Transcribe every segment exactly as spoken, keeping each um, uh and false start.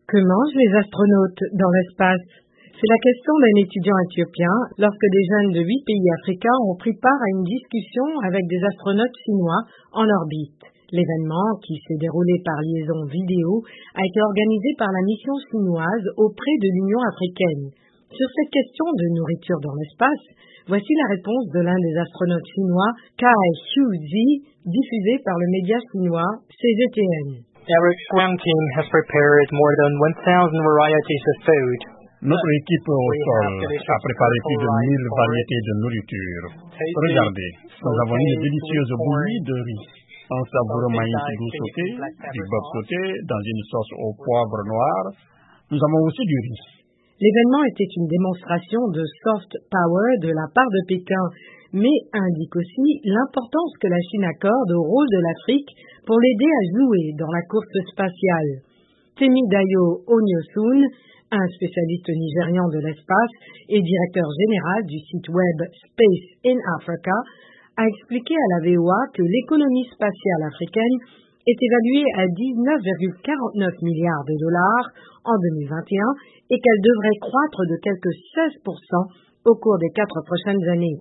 Que mangent les astronautes dans l'espace? C'est la question d'un étudiant éthiopien lorsque des jeunes de huit pays africains ont pris part à une discussion avec des astronautes chinois en orbite. L'événement, qui s'est déroulé par liaison vidéo, a été organisé par la mission chinoise auprès de l'Union africaine. Sur cette question de nourriture dans l'espace, voici la réponse de l'un des astronautes chinois, Kai Xiuzi, diffusée par le média chinois C G T N. Our Scrum team has prepared more than one thousand varieties of food. Notre équipe au sol a préparé plus de mille variétés de nourriture. Regardez, nous avons une délicieuse bouillie de riz, un savoureux maïs doux sauté, du bœuf sauté dans une sauce au poivre noir. Nous avons aussi du riz. L'événement était une démonstration de soft power de la part de Pékin, mais indique aussi l'importance que la Chine accorde au rôle de l'Afrique pour l'aider à jouer dans la course spatiale. Temidayo Onyosun, un spécialiste nigérian de l'espace et directeur général du site web Space in Africa, a expliqué à la V O A que l'économie spatiale africaine est évaluée à dix-neuf virgule quarante-neuf milliards de dollars en deux mille vingt et un et qu'elle devrait croître de quelque seize pour cent au cours des quatre prochaines années.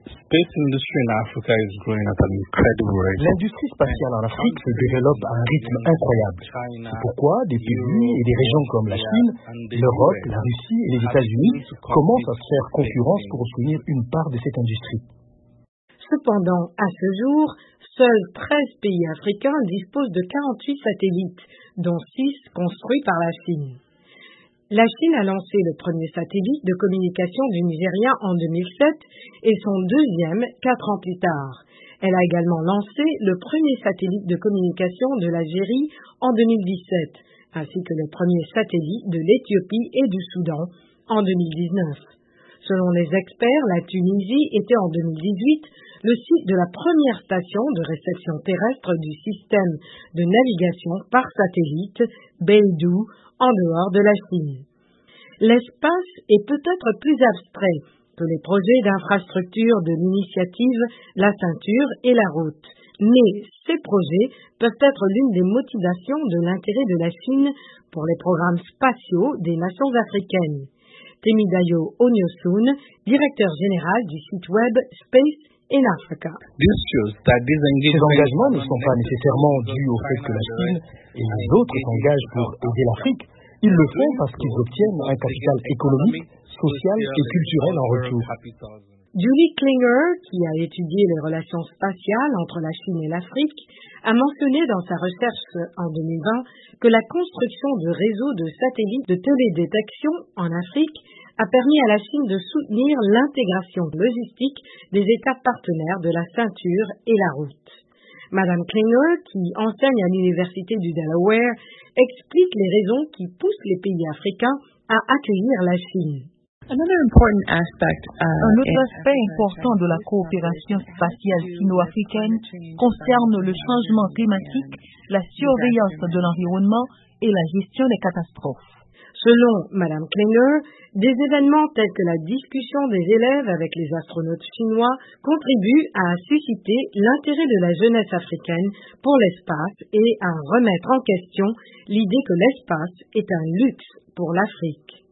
L'industrie spatiale en Afrique se développe à un rythme incroyable. C'est pourquoi des pays et des régions comme la Chine, l'Europe, la Russie et les États-Unis commencent à se faire concurrence pour obtenir une part de cette industrie. Cependant, à ce jour, seuls treize pays africains disposent de quarante-huit satellites, dont six construits par la Chine. La Chine a lancé le premier satellite de communication du Nigeria en deux mille sept et son deuxième quatre ans plus tard. Elle a également lancé le premier satellite de communication de l'Algérie en deux mille dix-sept, ainsi que le premier satellite de l'Éthiopie et du Soudan en deux mille dix-neuf. Selon les experts, la Tunisie était en deux mille dix-huit le site de la première station de réception terrestre du système de navigation par satellite Beidou en dehors de la Chine. L'espace est peut-être plus abstrait que les projets d'infrastructure de l'initiative La Ceinture et la Route, mais ces projets peuvent être l'une des motivations de l'intérêt de la Chine pour les programmes spatiaux des nations africaines. Temidayo Onyosun, directeur général du site web Space in Africa. Ces engagements ne sont pas nécessairement dus au fait que la Chine et les autres s'engagent pour aider l'Afrique. Ils le font parce qu'ils obtiennent un capital économique, social et culturel en retour. Julie Klinger, qui a étudié les relations spatiales entre la Chine et l'Afrique, a mentionné dans sa recherche en deux mille vingt que la construction de réseaux de satellites de télédétection en Afrique a permis à la Chine de soutenir l'intégration logistique des États partenaires de la ceinture et la route. Madame Klinger, qui enseigne à l'Université du Delaware, explique les raisons qui poussent les pays africains à accueillir la Chine. Un autre aspect important de la coopération spatiale sino-africaine concerne le changement climatique, la surveillance de l'environnement et la gestion des catastrophes. Selon Madame Klinger, des événements tels que la discussion des élèves avec les astronautes chinois contribuent à susciter l'intérêt de la jeunesse africaine pour l'espace et à remettre en question l'idée que l'espace est un luxe pour l'Afrique.